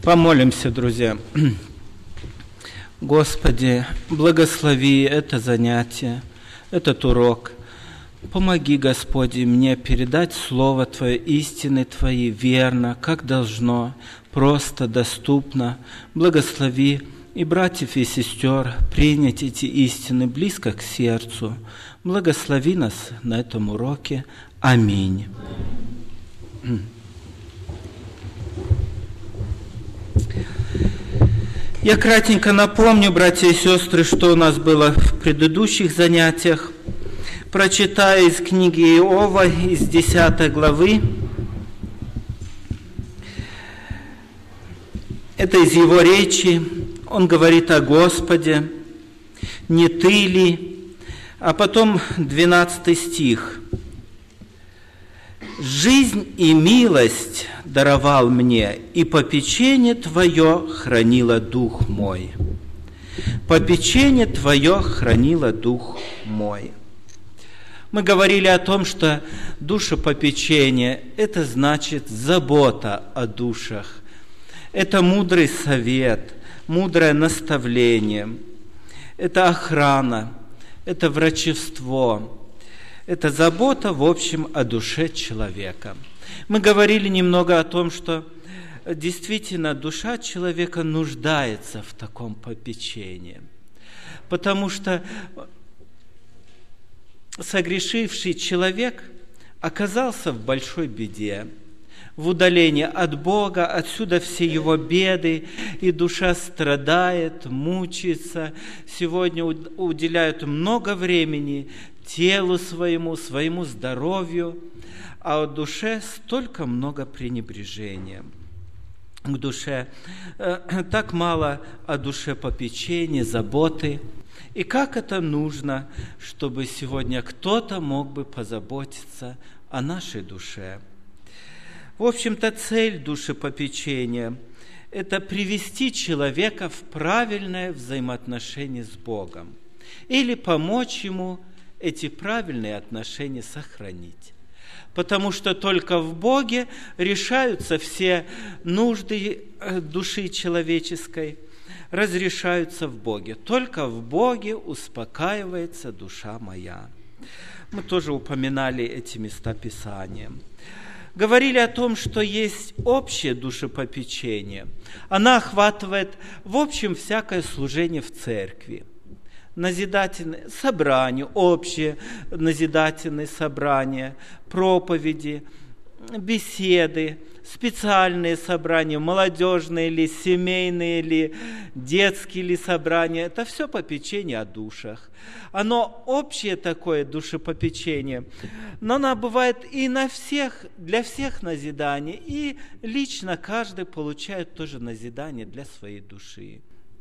Помолимся, друзья. Господи, благослови это занятие, этот урок. Помоги, Господи, мне передать Слово Твое, истины Твои верно, как должно, просто, доступно. Благослови и братьев, и сестер принять эти истины близко к сердцу. Благослови нас на этом уроке. Аминь. Я кратенько напомню, братья и сестры, что у нас было в предыдущих занятиях. Прочитаю из книги Иова, из 10 главы. Это из его речи. Он говорит о Господе. «Не ты ли?» А потом 12 стих. «Жизнь и милость даровал мне, и попечение Твое хранило дух мой». Попечение Твое хранило дух мой. Мы говорили о том, что душепопечение – это значит забота о душах. Это мудрый совет, мудрое наставление, это охрана, это врачевство. Это забота, в общем, о душе человека. Мы говорили немного о том, что действительно душа человека нуждается в таком попечении. Потому что согрешивший человек оказался в большой беде, в удалении от Бога, отсюда все его беды, и душа страдает, мучается. Сегодня уделяют много времени телу своему здоровью, а о душе столько много пренебрежения. К душе так мало о душе попечения, заботы. И как это нужно, чтобы сегодня кто-то мог бы позаботиться о нашей душе? В общем-то, цель душепопечения – это привести человека в правильное взаимоотношение с Богом или помочь ему эти правильные отношения сохранить. Потому что только в Боге решаются все нужды души человеческой, разрешаются в Боге. Только в Боге успокаивается душа моя. Мы тоже упоминали эти места Писания. Говорили о том, что есть общее душепопечение. Она охватывает, в общем, всякое служение в церкви. Назидательные собрания, общие назидательные собрания, проповеди, беседы, специальные собрания, молодежные ли, семейные ли, детские ли собрания. Это все попечение о душах. Оно общее такое душепопечение, но оно бывает и для всех назидание, и лично каждый получает тоже назидание для своей души.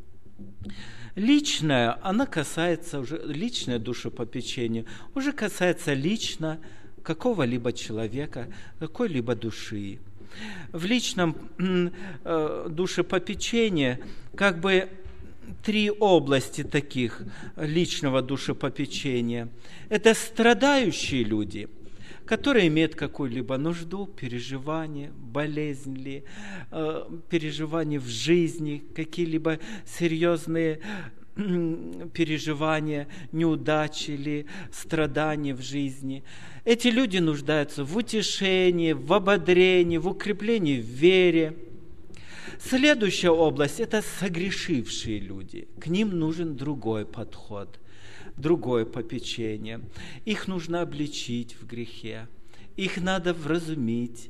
Личное, она касается уже, личное душепопечение уже касается лично какого-либо человека, какой-либо души. В личном душепопечении как бы 3 области таких личного душепопечения. Это страдающие люди, которые имеют какую-либо нужду, переживания, болезнь ли, переживания в жизни, какие-либо серьезные переживания, неудачи или страдания в жизни. Эти люди нуждаются в утешении, в ободрении, в укреплении в вере. Следующая область – это согрешившие люди. К ним нужен другой подход, другое попечение. Их нужно обличить в грехе, их надо вразумить.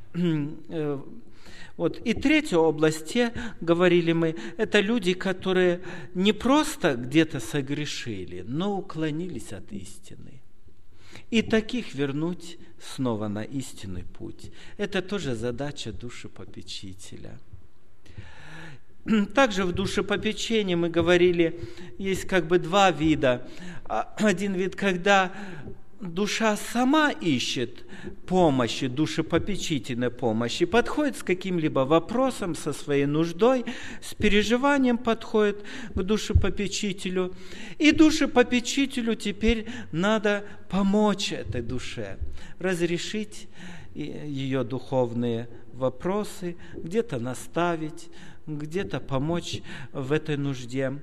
Вот. И третья область, говорили мы, это люди, которые не просто где-то согрешили, но уклонились от истины. И таких вернуть снова на истинный путь. Это тоже задача душепопечителя. Также в душепопечении мы говорили, есть как бы 2 вида. Один вид, когда душа сама ищет помощи, душепопечительной помощи, подходит с каким-либо вопросом, со своей нуждой, с переживанием подходит к душепопечителю. И душепопечителю теперь надо помочь этой душе, разрешить ее духовные вопросы, где-то наставить, где-то помочь в этой нужде.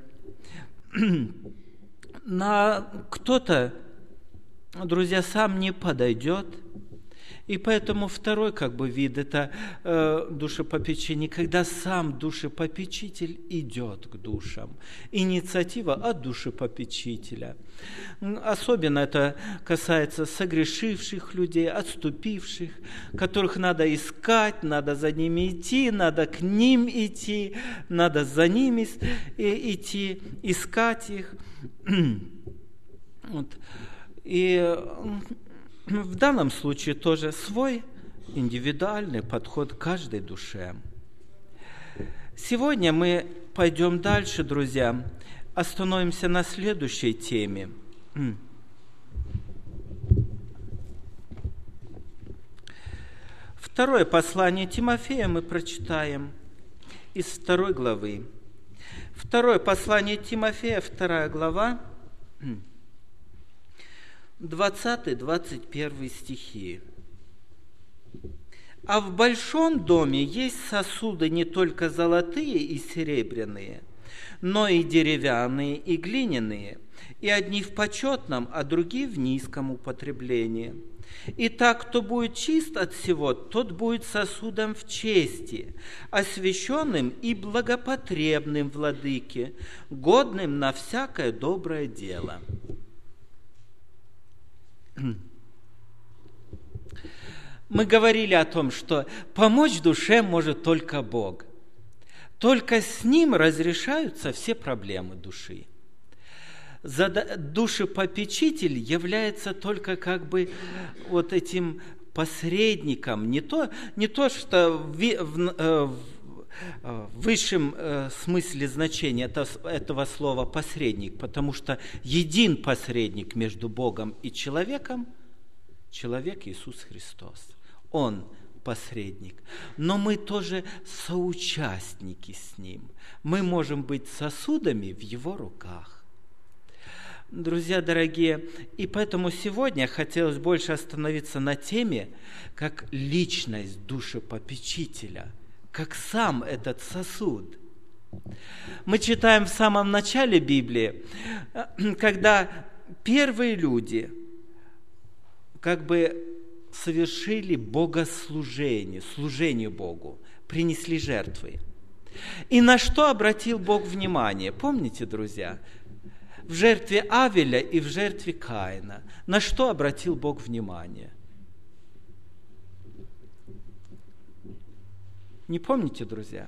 Кто-то, друзья, сам не подойдет. И поэтому второй вид – это душепопечение, когда сам душепопечитель идет к душам. Инициатива от душепопечителя. Особенно это касается согрешивших людей, отступивших, которых надо искать, надо за ними идти, надо к ним идти, надо за ними идти, искать их. И в данном случае тоже свой индивидуальный подход к каждой душе. Сегодня мы пойдем дальше, друзья, остановимся на следующей теме. Второе послание Тимофея мы прочитаем из 2 главы. Второе послание Тимофея, 2 глава, 20-21 стихи. «А в большом доме есть сосуды не только золотые и серебряные, но и деревянные и глиняные, и одни в почетном, а другие в низком употреблении. Итак, кто будет чист от всего, тот будет сосудом в чести, освященным и благопотребным владыке, годным на всякое доброе дело». Мы говорили о том, что помочь душе может только Бог. Только с Ним разрешаются все проблемы души. Душепопечитель является только этим посредником, не то что в высшем смысле значения этого слова посредник, потому что един посредник между Богом и человеком – человек Иисус Христос. Он посредник. Но мы тоже соучастники с Ним. Мы можем быть сосудами в Его руках. Друзья дорогие, и поэтому сегодня хотелось больше остановиться на теме, как личность душепопечителя, как сам этот сосуд. Мы читаем в самом начале Библии, когда первые люди совершили богослужение, служение Богу, принесли жертвы. И на что обратил Бог внимание? Помните, друзья? В жертве Авеля и в жертве Каина. На что обратил Бог внимание? Не помните, друзья?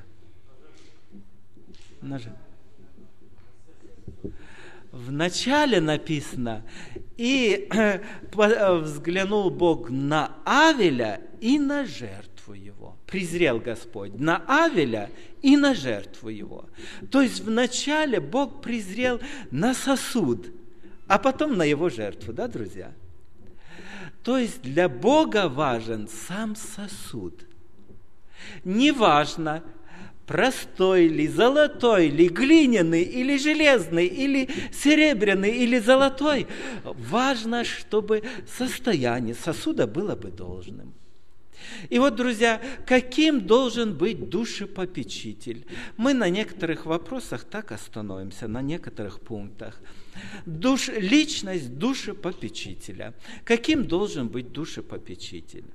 В начале написано: «И взглянул Бог на Авеля и на жертву его». Презрел Господь на Авеля и на жертву его. То есть вначале Бог презрел на сосуд, а потом на его жертву, да, друзья? То есть для Бога важен сам сосуд. Неважно, простой ли, золотой ли, глиняный или железный, или серебряный, или золотой. Важно, чтобы состояние сосуда было бы должным. И вот, друзья, каким должен быть душепопечитель? Мы на некоторых вопросах так остановимся, на некоторых пунктах. Личность душепопечителя. Каким должен быть душепопечитель?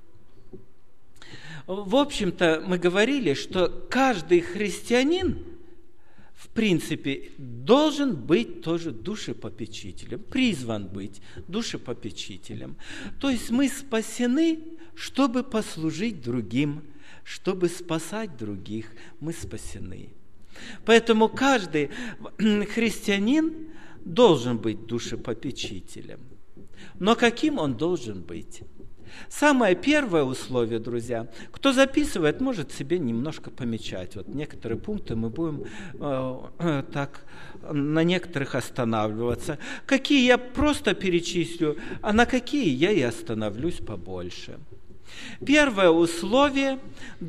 В общем-то, мы говорили, что каждый христианин, в принципе, должен быть тоже душепопечителем, призван быть душепопечителем. То есть мы спасены, чтобы послужить другим, чтобы спасать других, мы спасены. Поэтому каждый христианин должен быть душепопечителем. Но каким он должен быть? Самое первое условие, друзья, кто записывает, может себе немножко помечать. Вот некоторые пункты мы будем так на некоторых останавливаться. Какие я просто перечислю, а на какие я и остановлюсь побольше. Первое условие –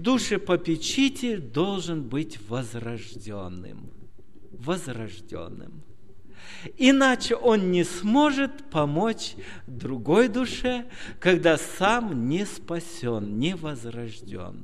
душепопечитель должен быть возрожденным. Возрожденным. Иначе он не сможет помочь другой душе, когда сам не спасен, не возрожден.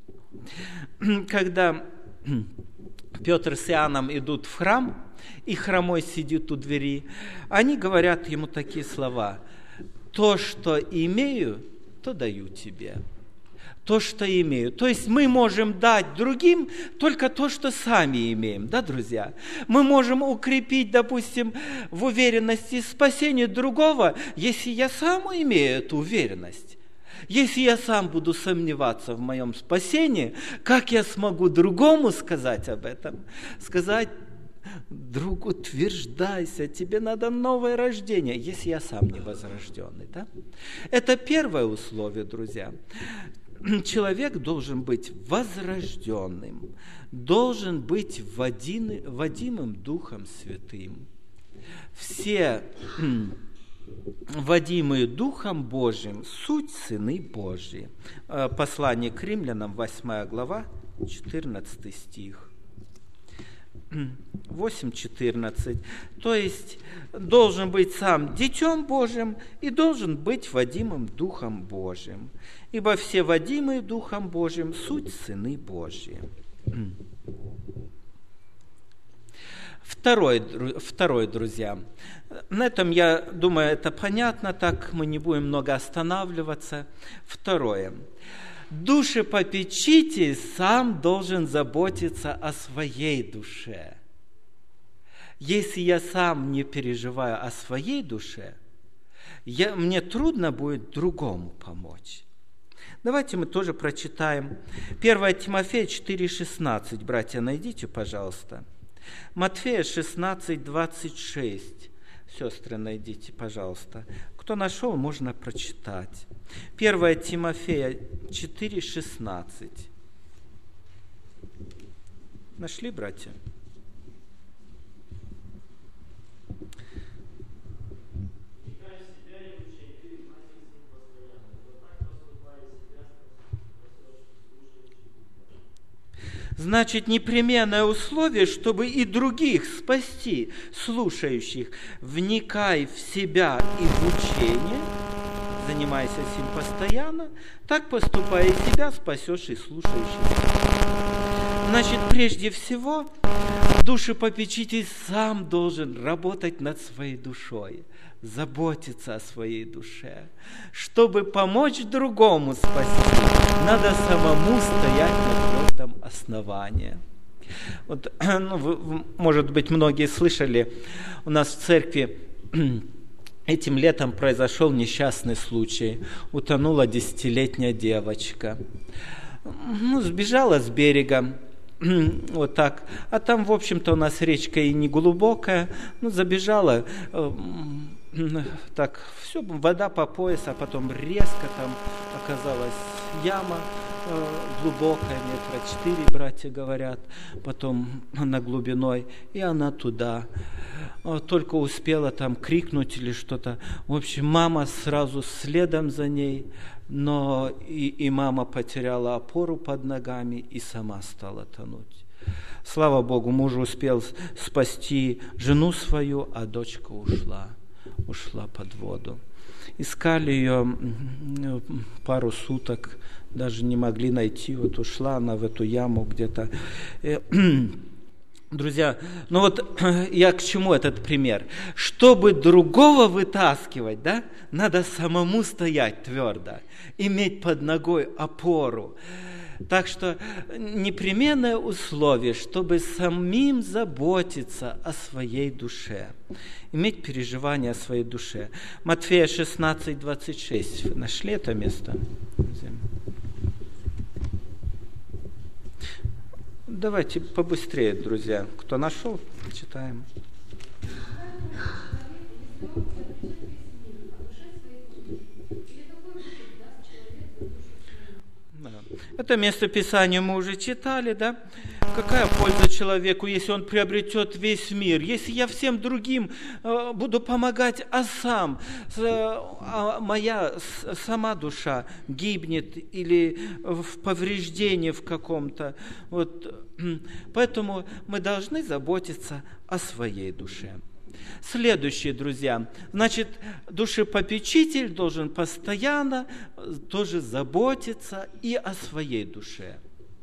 Когда Петр с Иоанном идут в храм, и хромой сидит у двери, они говорят ему такие слова: «То, что имею, то даю тебе». То, что имею. То есть мы можем дать другим только то, что сами имеем, да, друзья? Мы можем укрепить, допустим, в уверенности спасения другого, если я сам имею эту уверенность. Если я сам буду сомневаться в моем спасении, как я смогу другому сказать об этом? Сказать: друг, утверждайся, тебе надо новое рождение, если я сам не возрожденный. Да? Это первое условие, друзья. Человек должен быть возрожденным, должен быть водимым Духом Святым. Все водимые Духом Божиим суть сыны Божьи. Послание к Римлянам, 8 глава, 14 стих. 8:14. То есть должен быть сам Детем Божьим и должен быть водимым Духом Божьим. Ибо все водимые Духом Божьим суть сыны Божьи. Второй, друзья. На этом, я думаю, это понятно, так мы не будем много останавливаться. Второе. Душепопечитель сам должен заботиться о своей душе. Если я сам не переживаю о своей душе, мне трудно будет другому помочь. Давайте мы тоже прочитаем 1 Тимофея 4,16. Братья, найдите, пожалуйста. Матфея 16:26. Сестры, найдите, пожалуйста. Кто нашел, можно прочитать. 1 Тимофея 4:16. Нашли, братья? Значит, непременное условие, чтобы и других спасти, слушающих, вникай в себя и в учение, занимайся сим постоянно, так поступая и себя спасешь и слушающих. Значит, прежде всего, душепопечитель сам должен работать над своей душой, заботиться о своей душе. Чтобы помочь другому спасти, надо самому стоять на твердом основании. Вот, может быть, многие слышали, у нас в церкви этим летом произошел несчастный случай. Утонула 10-летняя девочка. Сбежала с берега. Вот так. А там, в общем-то, у нас речка и не глубокая. Забежала, так, все, вода по пояс, а потом резко там оказалась яма глубокая, 4 метра, братья говорят, потом на глубиной, и она туда. Только успела там крикнуть или что-то. В общем, мама сразу следом за ней, но и мама потеряла опору под ногами и сама стала тонуть. Слава Богу, муж успел спасти жену свою, а дочка ушла под воду. Искали ее пару суток, даже не могли найти. Вот ушла она в эту яму где-то. Друзья, я к чему этот пример? Чтобы другого вытаскивать, да, надо самому стоять твердо, иметь под ногой опору. Так что непременное условие, чтобы самим заботиться о своей душе, иметь переживание о своей душе. Матфея 16:26. Нашли это место? Давайте побыстрее, друзья. Кто нашел, читаем. Это место Писания мы уже читали, да? Какая польза человеку, если он приобретет весь мир? Если я всем другим буду помогать, а моя сама душа гибнет или в повреждении в каком-то. Вот. Поэтому мы должны заботиться о своей душе. Следующее, друзья. Значит, душепопечитель должен постоянно тоже заботиться и о своей душе.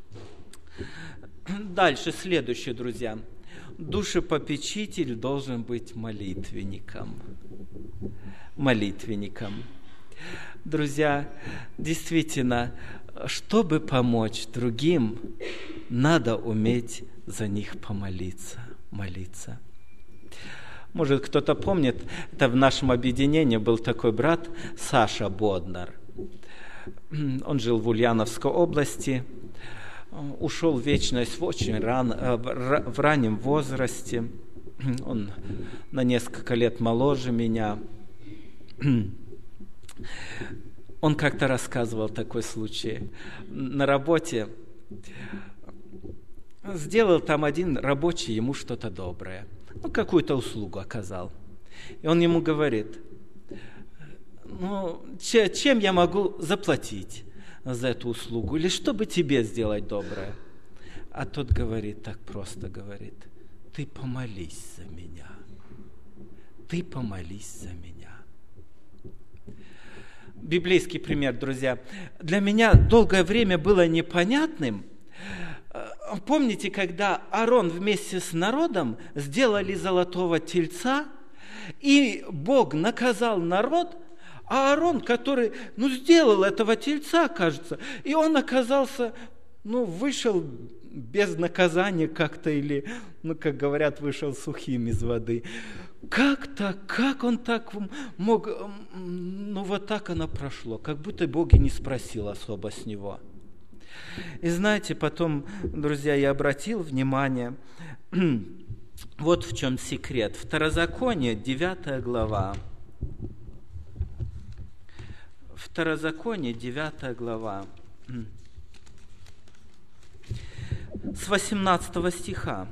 Дальше, следующее, друзья. Душепопечитель должен быть молитвенником. Молитвенником. Друзья, действительно, чтобы помочь другим, надо уметь за них помолиться, молиться. Может, кто-то помнит, это в нашем объединении был такой брат Саша Боднар. Он жил в Ульяновской области, ушел в вечность в очень в раннем возрасте. Он на несколько лет моложе меня. Он как-то рассказывал такой случай. На работе сделал там один рабочий ему что-то доброе. Какую-то услугу оказал. И он ему говорит: чем я могу заплатить за эту услугу? Или что бы тебе сделать доброе? А тот говорит, так просто говорит: ты помолись за меня. Ты помолись за меня. Библейский пример, друзья. Для меня долгое время было непонятным. Помните, когда Аарон вместе с народом сделали золотого тельца, и Бог наказал народ, а Аарон, который сделал этого тельца, кажется, и он оказался, вышел без наказания как-то, или, как говорят, вышел сухим из воды. Как он так мог, вот так оно прошло, как будто Бог и не спросил особо с него. И знаете, потом, друзья, я обратил внимание, вот в чем секрет. Второзаконие, 9 глава. Второзаконие, 9 глава. С 18 стиха.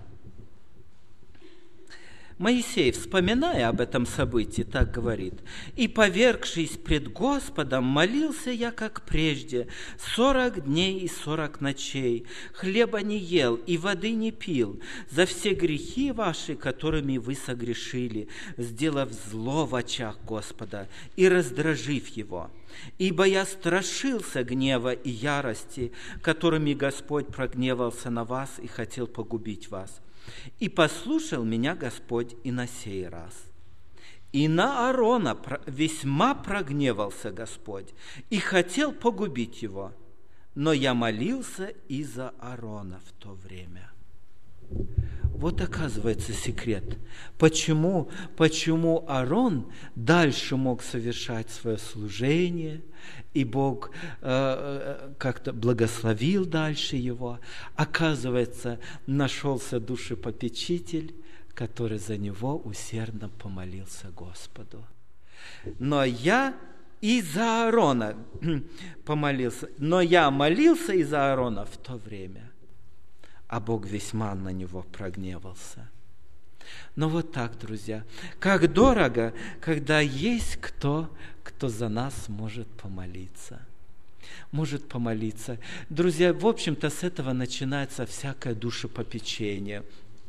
Моисей, вспоминая об этом событии, так говорит: «И, повергшись пред Господом, молился я, как прежде, 40 дней и 40 ночей, хлеба не ел и воды не пил, за все грехи ваши, которыми вы согрешили, сделав зло в очах Господа и раздражив Его. Ибо я страшился гнева и ярости, которыми Господь прогневался на вас и хотел погубить вас. И послушал меня Господь и на сей раз. И на Аарона весьма прогневался Господь и хотел погубить его. Но я молился и за Аарона в то время». Вот оказывается секрет. Почему Аарон дальше мог совершать свое служение, и Бог как-то благословил дальше его. Оказывается, нашелся душепопечитель, который за него усердно помолился Господу. Но я и за Аарона помолился, но я молился и за Аарона в то время, а Бог весьма на него прогневался. Но вот так, друзья, как дорого, когда есть кто за нас может помолиться. Может помолиться. Друзья, в общем-то, с этого начинается всякое душепопечение.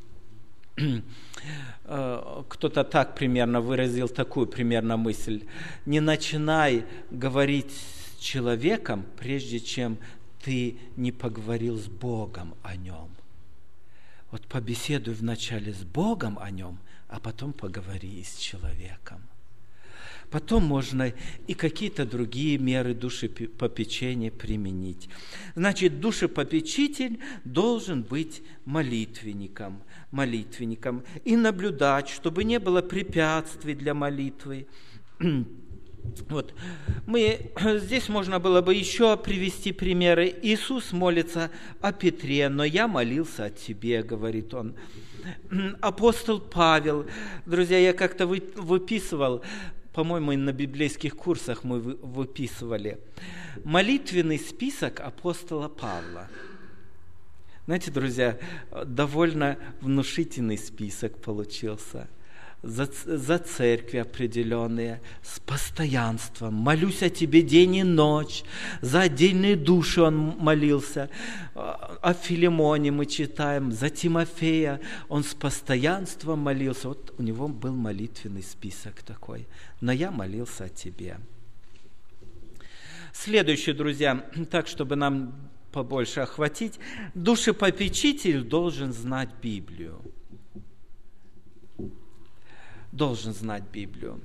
Кто-то так примерно выразил такую примерно мысль: не начинай говорить с человеком, прежде чем ты не поговорил с Богом о нем. Вот побеседуй вначале с Богом о нем, а потом поговори с человеком. Потом можно и какие-то другие меры душепопечения применить. Значит, душепопечитель должен быть молитвенником и наблюдать, чтобы не было препятствий для молитвы. Вот. Здесь можно было бы еще привести примеры. Иисус молится о Петре: «Но я молился о тебе», говорит он. Апостол Павел, друзья, я как-то выписывал, по-моему, на библейских курсах мы выписывали молитвенный список апостола Павла. Знаете, друзья, довольно внушительный список получился. за церкви определенные, с постоянством. Молюсь о тебе день и ночь. За отдельные души он молился. О Филимоне мы читаем, за Тимофея он с постоянством молился. Вот у него был молитвенный список такой. Но я молился о тебе. Следующее, друзья, так, чтобы нам побольше охватить, душепопечитель должен знать Библию. Должен знать Библию.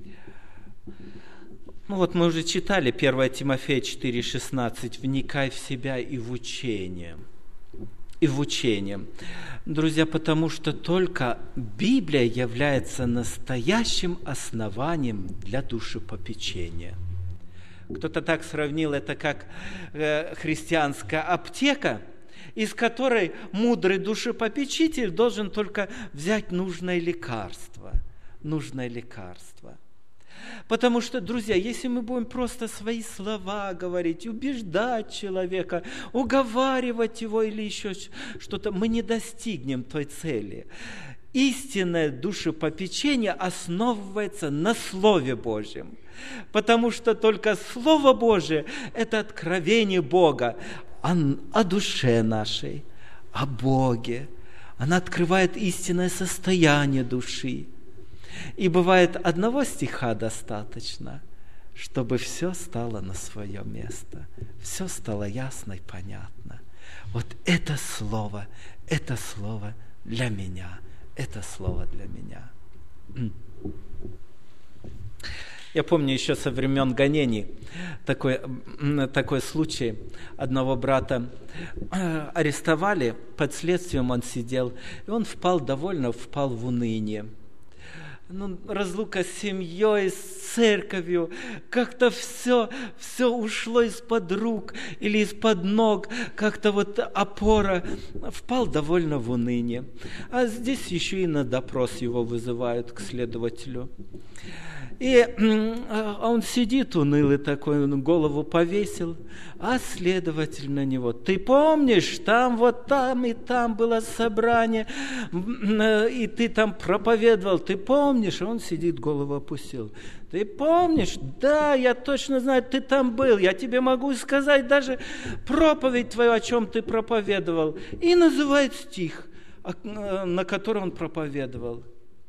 Ну вот мы уже читали 1 Тимофея 4,16. «Вникай в себя и в учение». И в учение. Друзья, потому что только Библия является настоящим основанием для душепопечения. Кто-то так сравнил это, как христианская аптека, из которой мудрый душепопечитель должен только взять нужное лекарство. Нужное лекарство. Потому что, друзья, если мы будем просто свои слова говорить, убеждать человека, уговаривать его или еще что-то, мы не достигнем той цели. Истинное душепопечение основывается на Слове Божьем. Потому что только Слово Божие – это откровение Бога о душе нашей, о Боге. Она открывает истинное состояние души. И бывает одного стиха достаточно, чтобы все стало на свое место, все стало ясно и понятно. Вот это слово для меня, это слово для меня. Я помню еще со времен гонений такой случай. Одного брата арестовали, под следствием он сидел, и он впал в уныние. Разлука с семьей, с церковью, как-то все ушло из-под рук или из-под ног, как-то вот опора, впал довольно в уныние. А здесь еще и на допрос его вызывают к следователю. И он сидит унылый такой, он голову повесил, а следователь на него: ты помнишь, там и там было собрание, и ты там проповедовал, ты помнишь? Он сидит, голову опустил. Ты помнишь? Да, я точно знаю, ты там был, я тебе могу сказать даже проповедь твою, о чем ты проповедовал. И называет стих, на который он проповедовал.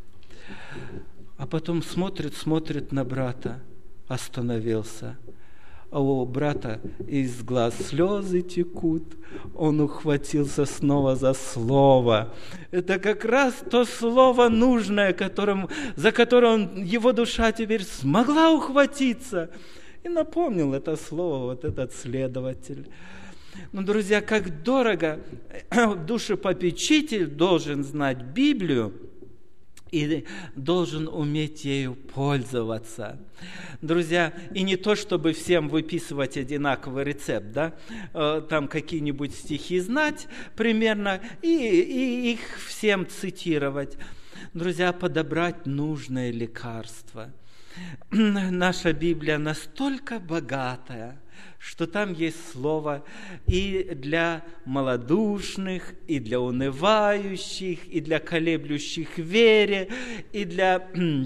А потом смотрит на брата, остановился. А у брата из глаз слезы текут. Он ухватился снова за слово. Это как раз то слово нужное, за которое его душа теперь смогла ухватиться. И напомнил это слово вот этот следователь. Друзья, как дорого душепопечитель должен знать Библию, и должен уметь ею пользоваться. Друзья, и не то, чтобы всем выписывать одинаковый рецепт, да, там какие-нибудь стихи знать примерно, и их всем цитировать. Друзья, подобрать нужное лекарство. Наша Библия настолько богатая, что там есть слово и для малодушных, и для унывающих, и для колеблющих в вере, и для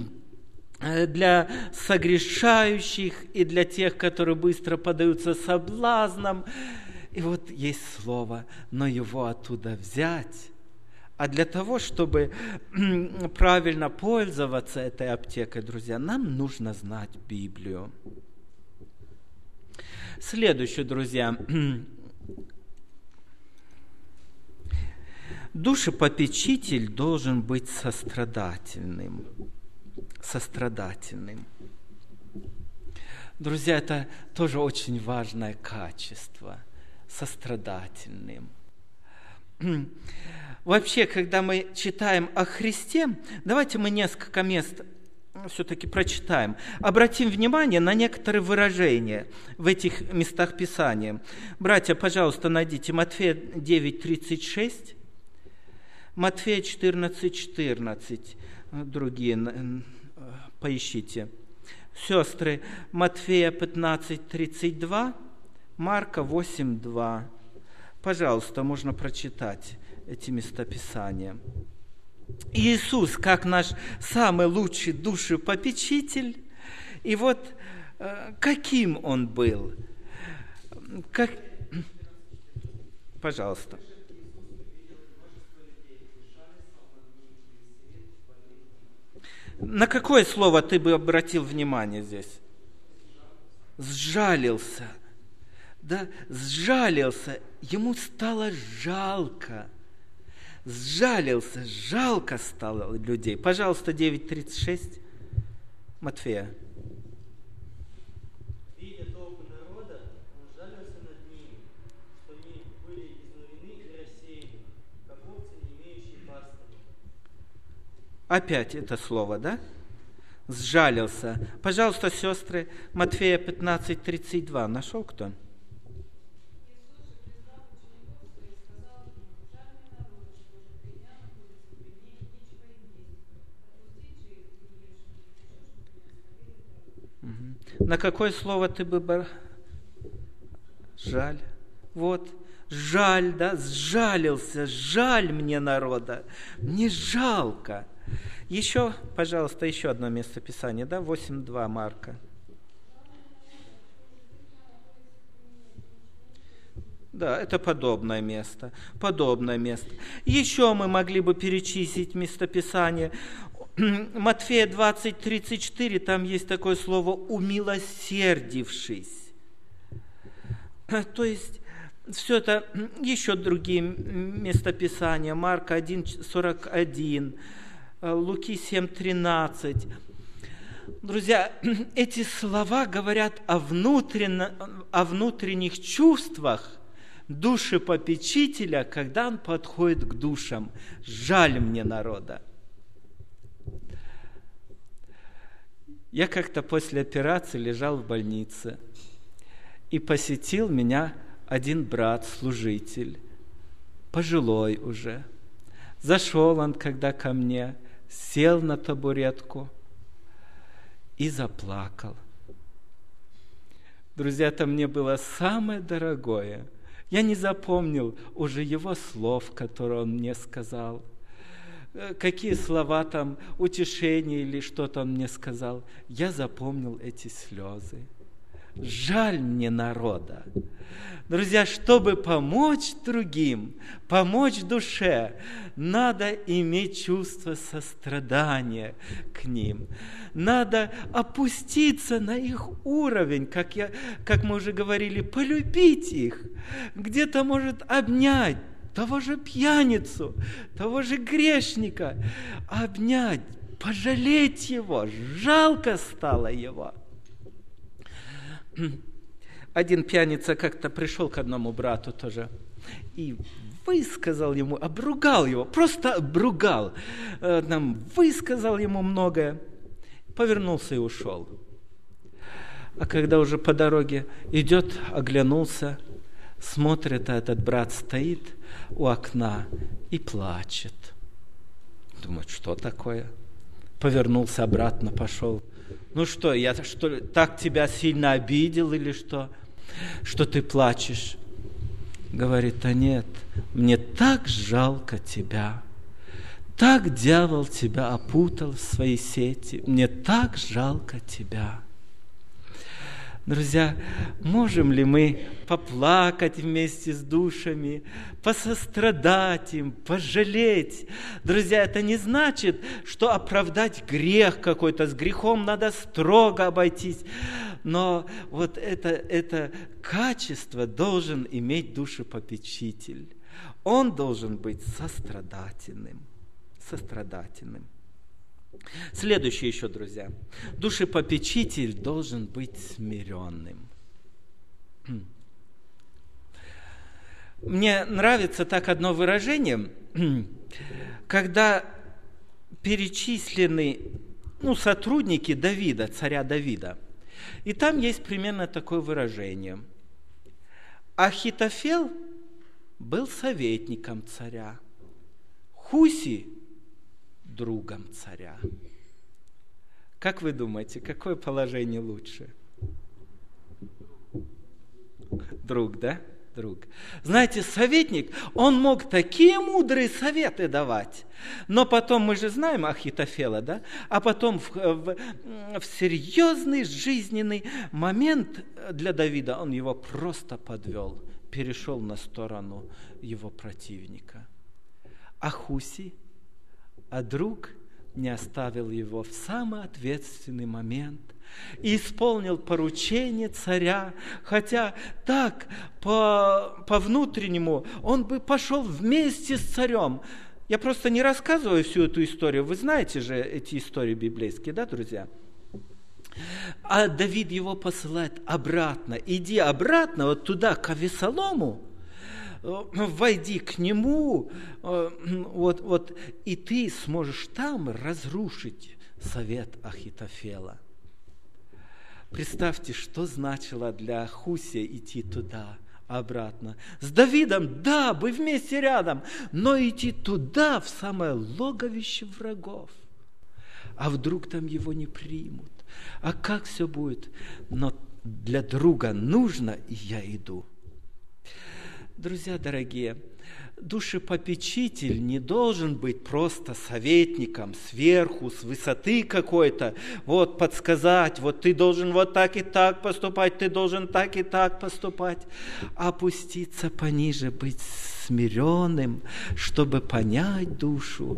согрешающих, и для тех, которые быстро поддаются соблазнам. И вот есть слово, но его оттуда взять. А для того, чтобы правильно пользоваться этой аптекой, друзья, нам нужно знать Библию. Следующее, друзья. Душепопечитель должен быть сострадательным. Сострадательным. Друзья, это тоже очень важное качество. Сострадательным. Вообще, когда мы читаем о Христе, давайте мы несколько мест все-таки прочитаем. Обратим внимание на некоторые выражения в этих местах Писания. Братья, пожалуйста, найдите Матфея 9:36, Матфея 14:14, другие поищите. Сестры, Матфея 15:32, Марка 8:2. Пожалуйста, можно прочитать эти местописания. Иисус как наш самый лучший душепопечитель. И вот каким Он был? Пожалуйста. На какое слово ты бы обратил внимание здесь? Сжалился. Да, сжалился. Ему стало жалко. Сжалился, жалко стало людей. Пожалуйста, 9:36, Матфея. Видя толпы народа, он жалился над ними, что они были изнурены и рассеяны, как овцы, не имеющие пастыря. Опять это слово, да? Сжалился. Пожалуйста, сестры, Матфея 15:32. Нашел кто? На какое слово ты бы... Жаль. Вот. Жаль, да? Сжалился. Жаль мне народа. Мне жалко. Еще, пожалуйста, еще одно место Писания, да? 8:2 Марка. Да, это подобное место. Подобное место. Еще мы могли бы перечислить местописание. Матфея 20:34, там есть такое слово «умилосердившись». То есть, все это, еще другие местописания. Марка 1:41, Луки 7:13. Друзья, эти слова говорят о внутренних чувствах душепопечителя, когда он подходит к душам. Жаль мне народа. Я как-то после операции лежал в больнице, и посетил меня один брат-служитель, пожилой уже. Зашел он когда ко мне, сел на табуретку и заплакал. Друзья, это мне было самое дорогое. Я не запомнил уже его слов, которые он мне сказал. Какие слова там, утешения или что-то он мне сказал. Я запомнил эти слезы. Жаль мне народа. Друзья, чтобы помочь другим, помочь душе, надо иметь чувство сострадания к ним. Надо опуститься на их уровень, как мы уже говорили, полюбить их. Где-то, может, обнять того же пьяницу, того же грешника, обнять, пожалеть его, жалко стало его. Один пьяница как-то пришел к одному брату тоже и высказал ему, обругал его, просто обругал, высказал ему многое, повернулся и ушел. А когда уже по дороге идет, оглянулся, смотрит, а этот брат стоит у окна и плачет. Думает, что такое? Повернулся обратно, пошел. Ну что, я что, так тебя сильно обидел или что? Что ты плачешь? Говорит, а нет, мне так жалко тебя. Так дьявол тебя опутал в свои сети. Мне так жалко тебя. Друзья, можем ли мы поплакать вместе с душами, посострадать им, пожалеть? Друзья, это не значит, что оправдать грех какой-то. С грехом надо строго обойтись. Но вот это качество должен иметь душепопечитель. Он должен быть сострадательным. Следующее еще, друзья. Душепопечитель должен быть смиренным. Мне нравится так одно выражение, когда перечислены сотрудники Давида, царя Давида. И там есть примерно такое выражение. Ахитофел был советником царя, Хуси – другом царя. Как вы думаете, какое положение лучше? Друг, да? друг. Знаете, советник, он мог такие мудрые советы давать, но потом, мы же знаем Ахитофела, да? А потом в серьезный жизненный момент для Давида он его просто подвел, перешел на сторону его противника. А Хусий, друг не оставил его в самый ответственный момент и исполнил поручение царя, хотя так, по внутреннему, он бы пошел вместе с царем. Я просто не рассказываю всю эту историю, вы знаете же эти истории библейские, да, друзья? А Давид его посылает обратно. Иди обратно, вот туда, к Авесолому, войди к нему, и ты сможешь там разрушить совет Ахитофела. Представьте, что значило для Хусия идти туда, обратно. С Давидом, да, вы вместе рядом, но идти туда, в самое логовище врагов. А вдруг там его не примут? А как все будет? Но для друга нужно, и я иду. Друзья дорогие, душепопечитель не должен быть просто советником сверху, с высоты какой-то, вот подсказать, вот ты должен вот так и так поступать, ты должен так и так поступать. Опуститься пониже, быть смиренным, чтобы понять душу.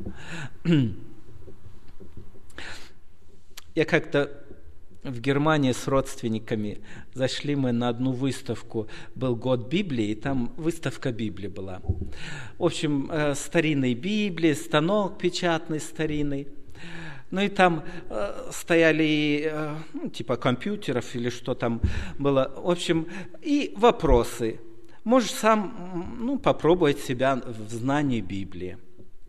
Я как-то в Германии с родственниками зашли мы на одну выставку. Был год Библии, и там выставка Библии была. В общем, старинные Библии, станок печатный старинный. Ну и там стояли типа компьютеров или что там было. В общем, и вопросы. Можешь сам попробовать себя в знании Библии.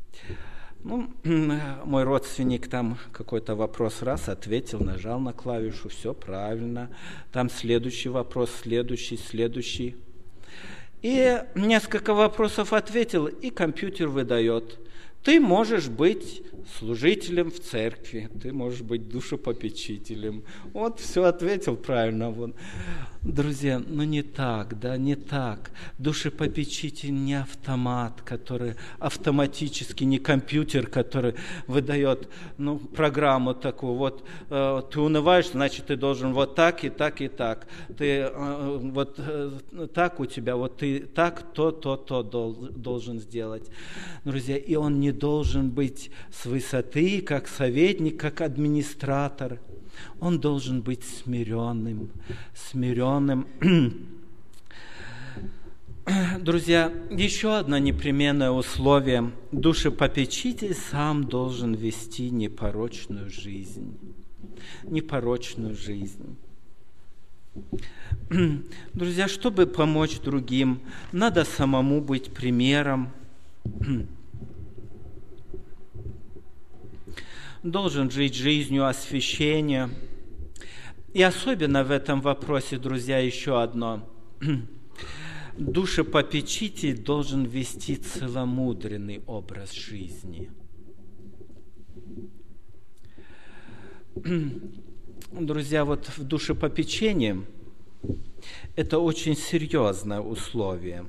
Мой родственник там какой-то вопрос раз ответил, нажал на клавишу, все правильно. Там следующий вопрос, следующий. И несколько вопросов ответил, и компьютер выдает. Ты можешь быть служителем в церкви, ты можешь быть душепопечителем. Вот все ответил правильно. Вон. Друзья, не так, да, не так. Душепопечитель не автомат, который автоматически, не компьютер, который выдает программу такую. Вот ты унываешь, значит, ты должен вот так и так и так. Ты вот так у тебя, вот ты так, то должен сделать. Друзья, и он не должен быть с высоты, как советник, как администратор. Он должен быть смиренным. Друзья, еще одно непременное условие. Душепопечитель сам должен вести непорочную жизнь. Друзья, чтобы помочь другим, надо самому быть примером. Должен жить жизнью освящения. И особенно в этом вопросе, друзья, еще одно. Душепопечитель должен вести целомудренный образ жизни. Друзья, вот в душепопечении это очень серьезное условие.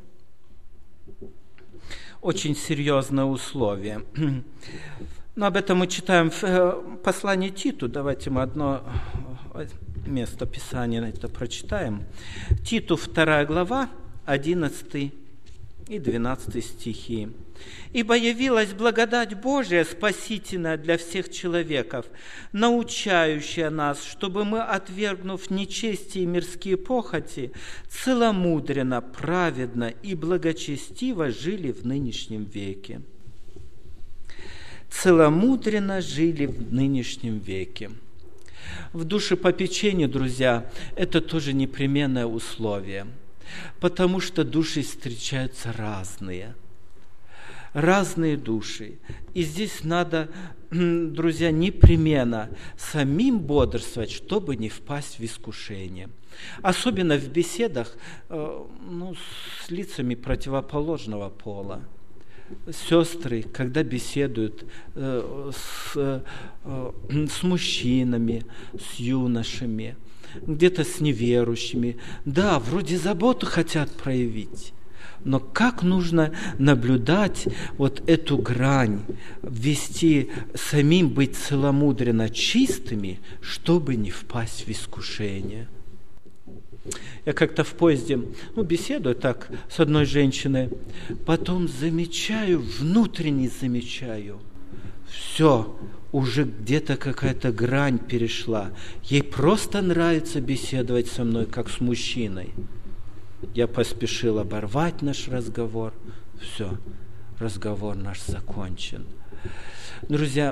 Очень серьезное условие. Но об этом мы читаем в послании Титу. Давайте мы одно место Писания на это прочитаем. Титу 2 глава, 11 и 12 стихи. «Ибо явилась благодать Божия, спасительная для всех человеков, научающая нас, чтобы мы, отвергнув нечестие и мирские похоти, целомудренно, праведно и благочестиво жили в нынешнем веке». Целомудренно жили в нынешнем веке. В душепопечении, друзья, это тоже непременное условие, потому что души встречаются разные души. И здесь надо, друзья, непременно самим бодрствовать, чтобы не впасть в искушение. Особенно в беседах с лицами противоположного пола. сестры, когда беседуют с мужчинами, с юношами, где-то с неверующими, да, вроде заботу хотят проявить, но как нужно наблюдать вот эту грань, вести самим быть целомудренно чистыми, чтобы не впасть в искушение. Я как-то в поезде, беседую так с одной женщиной, потом внутренне замечаю, все, уже где-то какая-то грань перешла. Ей просто нравится беседовать со мной, как с мужчиной. Я поспешил оборвать наш разговор. Все, разговор наш закончен. Друзья,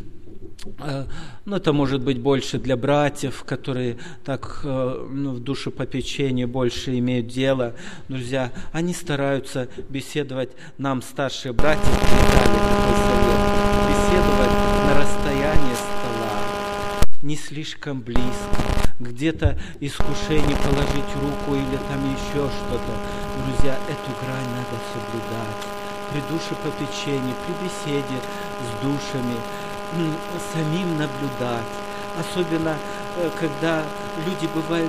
это может быть больше для братьев, которые так в душепопечении больше имеют дело. Друзья, они стараются беседовать, нам старшие братья дали такой совет, беседовать на расстоянии стола, не слишком близко, где-то искушение положить руку или там еще что-то. Друзья, эту грань надо соблюдать. При душепопечении, при беседе с душами, самим наблюдать. Особенно, когда люди бывают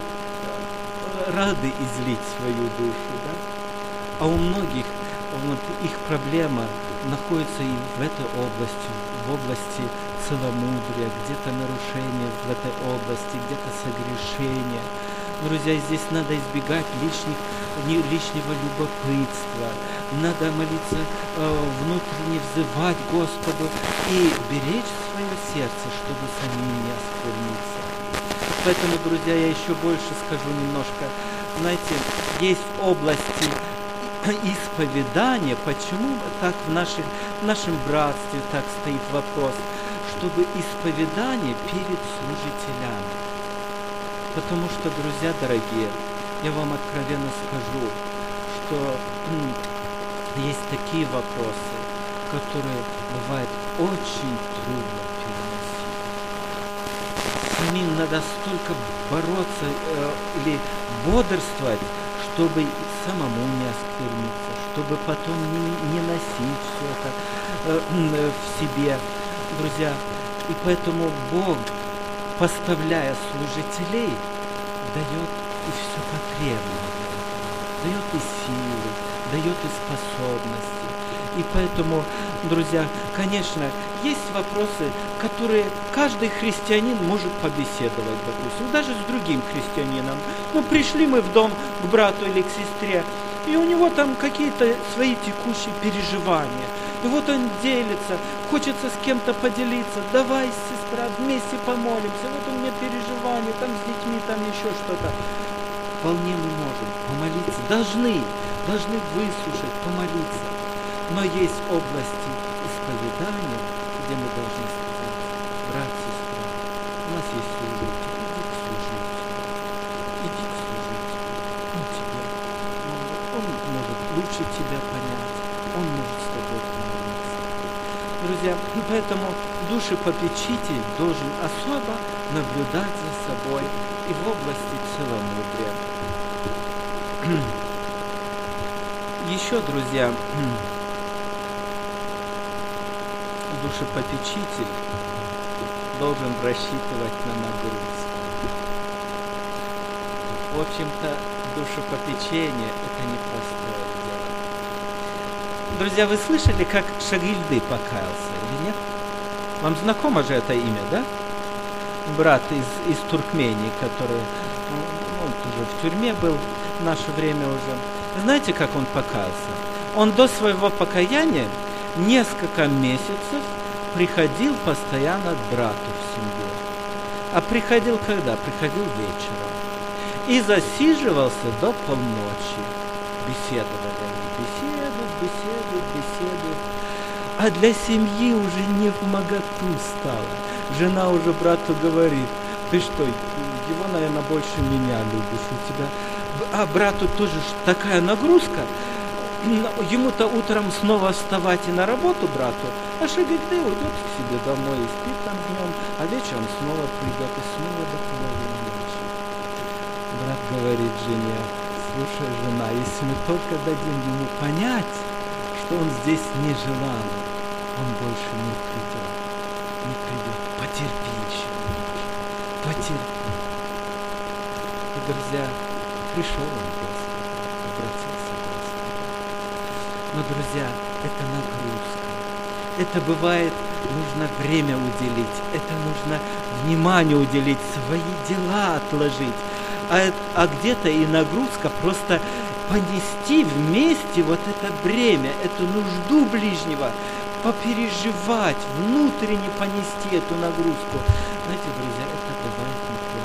рады излить свою душу. Да? А у многих их проблема находится и в этой области, в области целомудрия, где-то нарушения в этой области, где-то согрешения. Друзья, здесь надо избегать лишнего любопытства. Надо молиться, внутренне взывать Господу и беречь свое сердце, чтобы самим не оскверниться. Поэтому, друзья, я еще больше скажу немножко. Знаете, есть области исповедания, почему так в нашем братстве так стоит вопрос, чтобы исповедание перед служителями. Потому что, друзья дорогие, я вам откровенно скажу, что есть такие вопросы, которые бывает очень трудно переносить. Самим надо столько бороться или бодрствовать, чтобы самому не оскверниться, чтобы потом не носить все это в себе. Друзья, и поэтому Бог, поставляя служителей, дает и все потребное, дает и силы, дает и способности. И поэтому, друзья, конечно, есть вопросы, которые каждый христианин может побеседовать, допустим, даже с другим христианином. Пришли мы в дом к брату или к сестре, и у него там какие-то свои текущие переживания. И вот он делится, хочется с кем-то поделиться. Давай, сестра, вместе помолимся. Вот у меня переживания, там с детьми, там еще что-то. Вполне мы можем помолиться, должны выслушать, помолиться. Но есть области исповедания, где мы должны сказать: брат, сестра, у нас есть служитель, иди к служителю. Он может лучше тебя понять, он может с тобой помолиться. Друзья, поэтому душепопечитель должен особо наблюдать за собой и в области целомудрия. Еще, друзья, душепопечитель должен рассчитывать на нагрузку. В общем-то, душепопечение – это непростое дело. Друзья, вы слышали, как Шагильды покаялся или нет? Вам знакомо же это имя, да? Брат из Туркмении, который тоже в тюрьме был в наше время уже. Знаете, как он покаялся? Он до своего покаяния несколько месяцев приходил постоянно к брату в семью. А приходил когда? Приходил вечером. И засиживался до полночи. Беседовали они. Беседуют. А для семьи уже не вмоготу стало. Жена уже брату говорит: ты что, его, наверное, больше меня любишь, у тебя... А брату тоже такая нагрузка. Ему-то утром снова вставать и на работу брату, а Шагильды уйдет к себе домой и спит там днем, а вечером снова придет и снова до половины ночи. Брат говорит жене: слушай, жена, если мы только дадим ему понять, что он здесь нежеланный, он больше не придет. Не придет. Потерпи еще немножко. Потерпи. И, друзья, пришел он Господь, обратился к Господу. Но, друзья, это нагрузка. Это бывает, нужно время уделить, это нужно внимание уделить, свои дела отложить. А где-то и нагрузка просто понести вместе вот это бремя, эту нужду ближнего, попереживать, внутренне понести эту нагрузку. Знаете, друзья, это бывает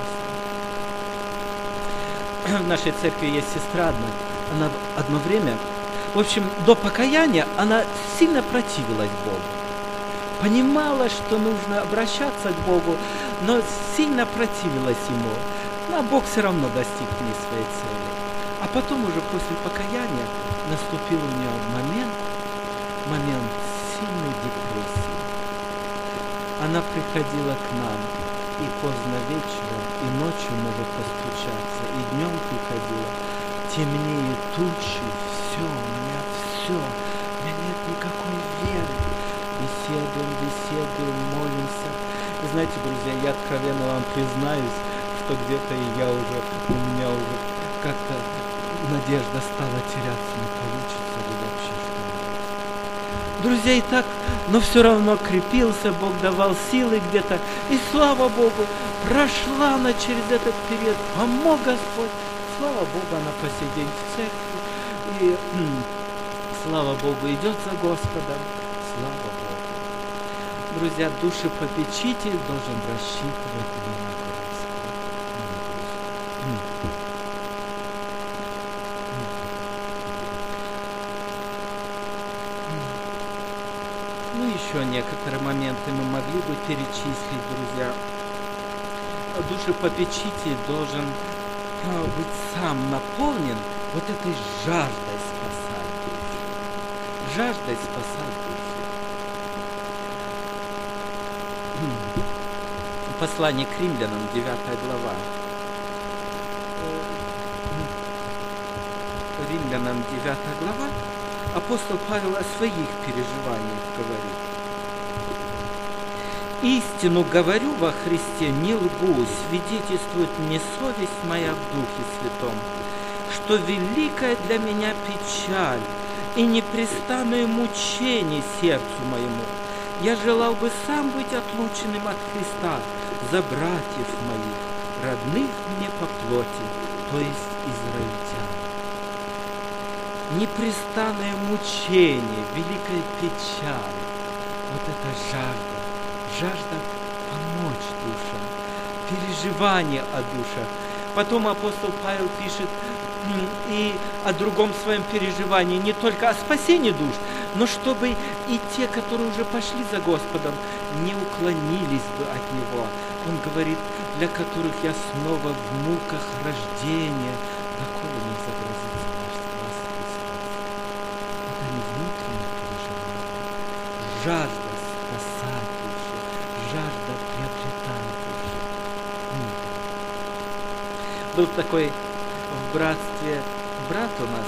непросто. В нашей церкви есть сестра одна, она одно время, в общем, до покаяния она сильно противилась Богу. Понимала, что нужно обращаться к Богу, но сильно противилась Ему. Но Бог все равно достиг в ней своей цели. А потом уже после покаяния наступил у нее момент сильной депрессии. Она приходила к нам и поздно вечером, и ночью могла постучаться, и днем приходила. Темнее тучи, все, у меня нет никакой веры. Беседуем, молимся. И знаете, друзья, я откровенно вам признаюсь, что где-то у меня уже как-то надежда стала теряться, не получится ли вообще что-нибудь. Друзья, и так, но все равно крепился, Бог давал силы где-то. И слава Богу, прошла она через этот период, помог Господь. Слава Богу, она по сей день в церкви. И слава Богу, идет за Господом. Слава Богу. Друзья, душепопечитель должен рассчитывать на нагрузку. Ну, еще некоторые моменты мы могли бы перечислить, друзья. Душепопечитель должен быть сам наполнен вот этой жаждой спасать душу. Жаждой спасать душу. Послание к римлянам, 9 глава. Римлянам 9 глава. Апостол Павел о своих переживаниях говорит. «Истину говорю во Христе, не лгу, свидетельствует мне совесть моя в Духе Святом, что великая для меня печаль и непрестанное мучение сердцу моему. Я желал бы сам быть отлученным от Христа за братьев моих, родных мне по плоти, то есть израильтян». Непрестанное мучение, великая печаль, вот это жажда помочь душам, переживание о душах. Потом апостол Павел пишет и о другом своем переживании, не только о спасении душ, но чтобы и те, которые уже пошли за Господом, не уклонились бы от Него. Он говорит, для которых я снова в муках рождения, доколе не загрузится наш спас Христос. Это не внутреннее переживание, жажда спасать души, жажда приобретать души. Был такой в братстве брат у нас,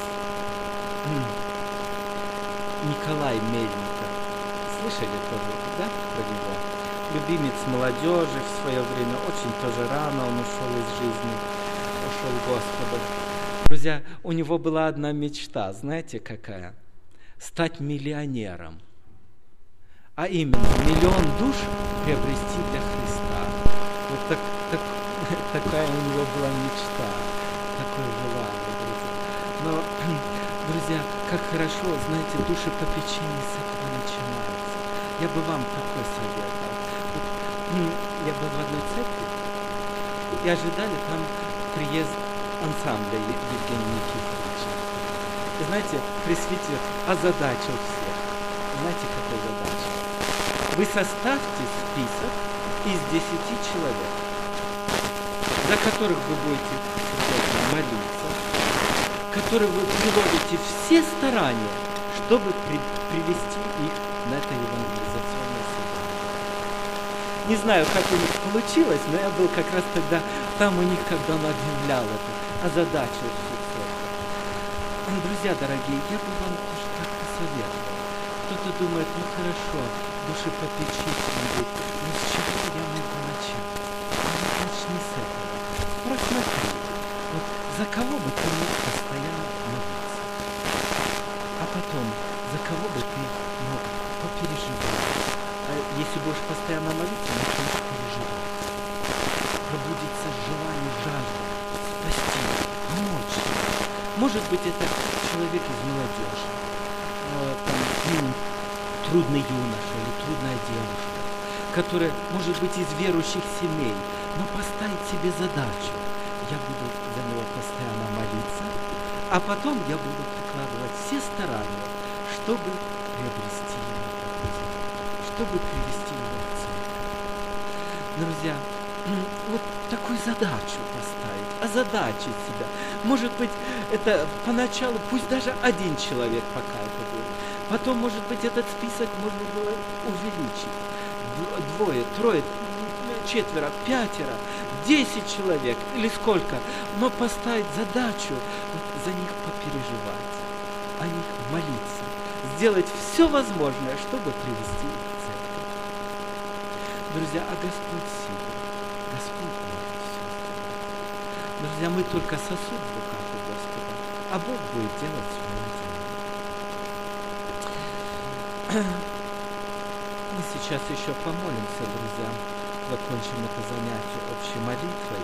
Николай Мельников. Слышали тоже, да, про него? Любимец молодежи в свое время, очень тоже рано он ушел из жизни, ушел к Господу. Друзья, у него была одна мечта, знаете какая? Стать миллионером. А именно, 1 000 000 душ приобрести для Христа. Вот такая у него была мечта, такое желание, друзья. Но, друзья, как хорошо, знаете, душепопечение с этого начинается. Я бы вам такой советовал. Вот, я был в одной церкви, и ожидали там приезд ансамбля Евгения Никифоровича. И знаете, пресвитер озадачил всех. Знаете, какой задача? Вы составьте список из 10 человек, за которых вы будете молиться, которые вы приложите все старания, чтобы привести их на это евангелизационное собрание. Не знаю, как у них получилось, но я был как раз тогда там у них, когда он объявлял это, озадачил всю церковь. Друзья дорогие, я бы вам тоже так посоветовал. Кто-то думает, ну хорошо, душепопечителем быть, но с чего я могу начать? Ну, начни с этого. Просмотри, вот за кого бы ты мог постоянно молиться, а потом за кого бы ты мог попереживать. А если будешь постоянно молиться, начнешь переживать. Пробудится желание, жажда спасти, помочь тебе. Может быть, это человек из молодежи, трудный юноша или трудная девушка, которая, может быть, из верующих семей, но поставить себе задачу. Я буду за него постоянно молиться, а потом я буду прикладывать все старания, чтобы приобрести его, чтобы привести его в церковь. Друзья, вот такую задачу поставить, озадачить себя. Может быть, это поначалу, пусть даже один человек пока это будет. Потом, может быть, этот список можно было увеличить. 2, 3, 4, 5, 10 человек или сколько. Но поставить задачу, вот, за них попереживать, о них молиться. Сделать все возможное, чтобы привести их в церковь. Друзья, а Господь силен. Господь может все сделать. Друзья, мы только сосуд в руках у Господа, а Бог будет делать свое дело. Мы сейчас еще помолимся, друзья. Закончим это занятие общей молитвой.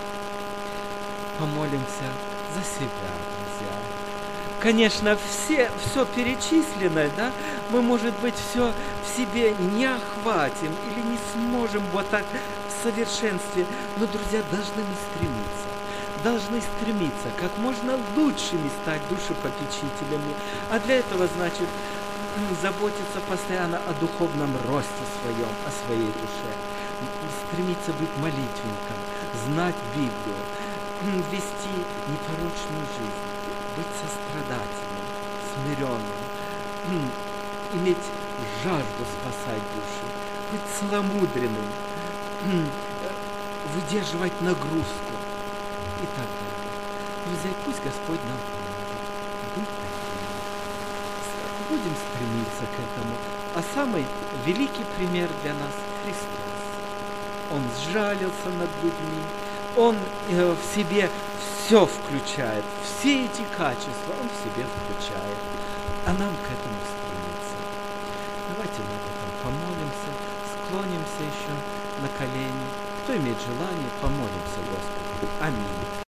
Помолимся за себя, друзья. Конечно, все перечисленное, да, мы, может быть, все в себе не охватим или не сможем вот так в совершенстве, но, друзья, должны стремиться как можно лучшими стать душепопечителями, а для этого, значит, заботиться постоянно о духовном росте своем, о своей душе, стремиться быть молитвенником, знать Библию, вести непорочную жизнь, быть сострадательным, смиренным, иметь жажду спасать души, быть целомудренным, выдерживать нагрузку и так далее. Друзья, пусть Господь нам поможет быть такими. Будем стремиться к этому. А самый великий пример для нас – Христос. Он сжалился над людьми, Он в себе все включает, все эти качества Он в себе включает, а нам к этому стремиться. Давайте мы об этом помолимся, склонимся еще на колени. Кто имеет желание, помолимся Господу. Аминь.